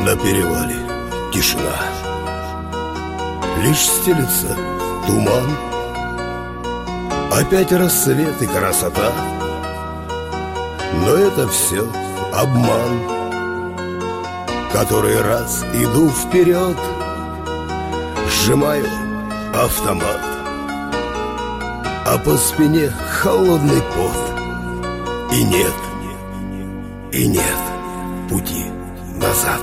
На перевале тишина, лишь стелется туман. Опять рассвет и красота, но это все обман. Который раз иду вперед, сжимаю автомат, а по спине холодный пот. И нет пути назад.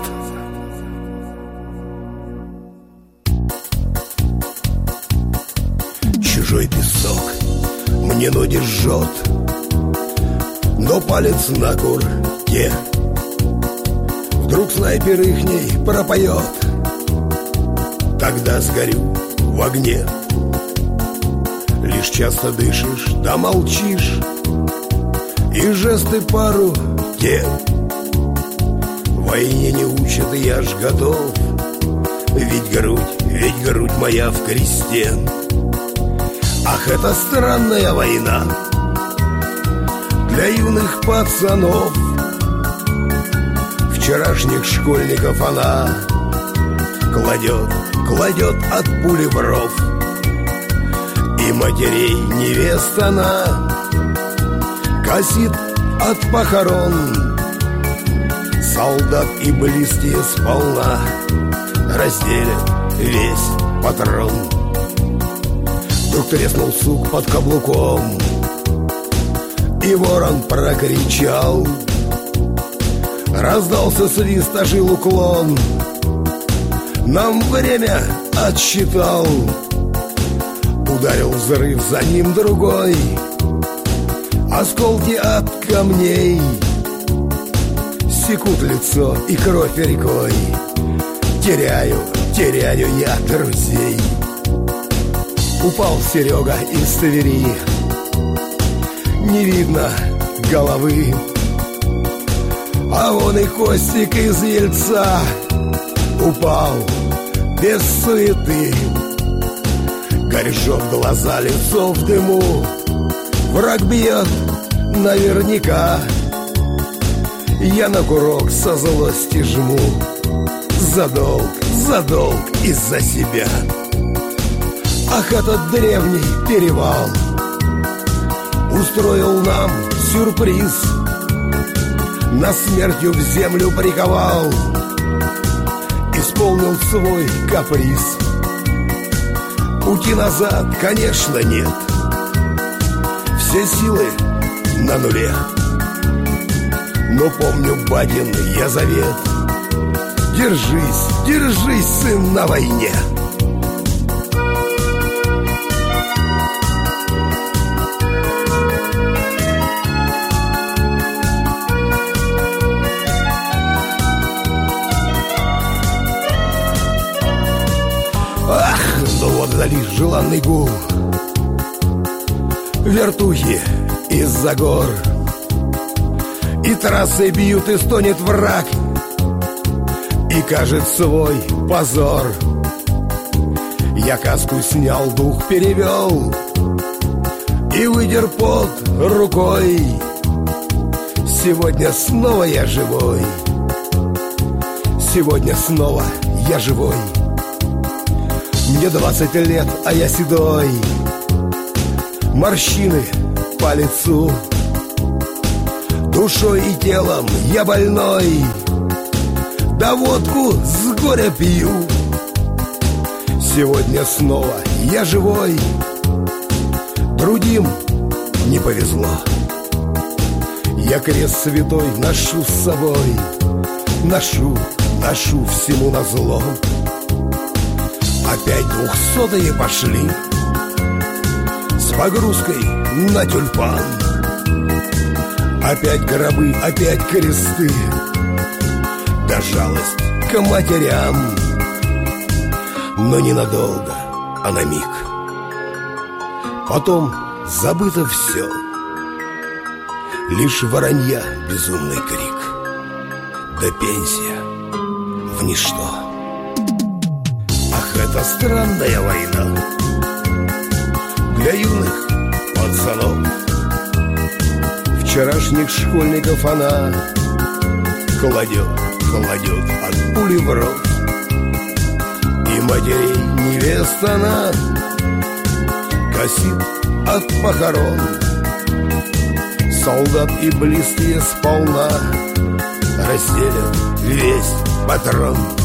Чужой песок мне ноги жжет, но палец на курке. Вдруг снайпер ихней пропоет, тогда сгорю в огне. Лишь часто дышишь, да молчишь, и жесты по руке. Войне не учат, и я ж готов, ведь грудь моя в кресте. Ах, это странная война для юных пацанов. Вчерашних школьников она кладет от пули в ров. И матерей невест она косит от похорон. Солдат и близкие сполна разделят весь патрон. Вдруг треснул сук под каблуком, и ворон прокричал. Раздался свист, ожил уклон. Нам время отсчитал. Ударил взрыв, за ним другой. Осколки от камней секут лицо, и кровь рекой. Теряю я друзей. Упал Серега из Твери, не видно головы. А вон и Костик из Ельца упал без суеты. Горят глаза, лицо в дыму. Враг бьет наверняка. Я на курок со злости жму. За долг из-за себя. Ах, этот древний перевал устроил нам сюрприз. Нас смертью в землю приковал, исполнил свой каприз. Пути назад, конечно, нет. Все силы на нуле. Но помню батин я завет. Держись, сын, на войне. Вдали желанный гул, вертухи из-за гор, и трассы бьют, и стонет враг, и кажет свой позор. Я каску снял, дух перевел, и вытер пот рукой. Сегодня снова я живой. Сегодня снова я живой. Мне 20 лет, а я седой. Морщины по лицу. Душой и телом я больной. Да водку с горя пью. Сегодня снова я живой. Другим не повезло. Я крест святой ношу с собой. Ношу всему назло. Опять 200-е пошли с погрузкой на тюльпан. Опять гробы, опять кресты, да жалость к матерям. Но ненадолго, а на миг. Потом забыто все. Лишь воронья безумный крик, да пенсия в ничто. Это странная война для юных пацанов. Вчерашних школьников она кладет от пули в рот. И матерей невест она косит от похорон. Солдат и близкие сполна расстелят весь патрон.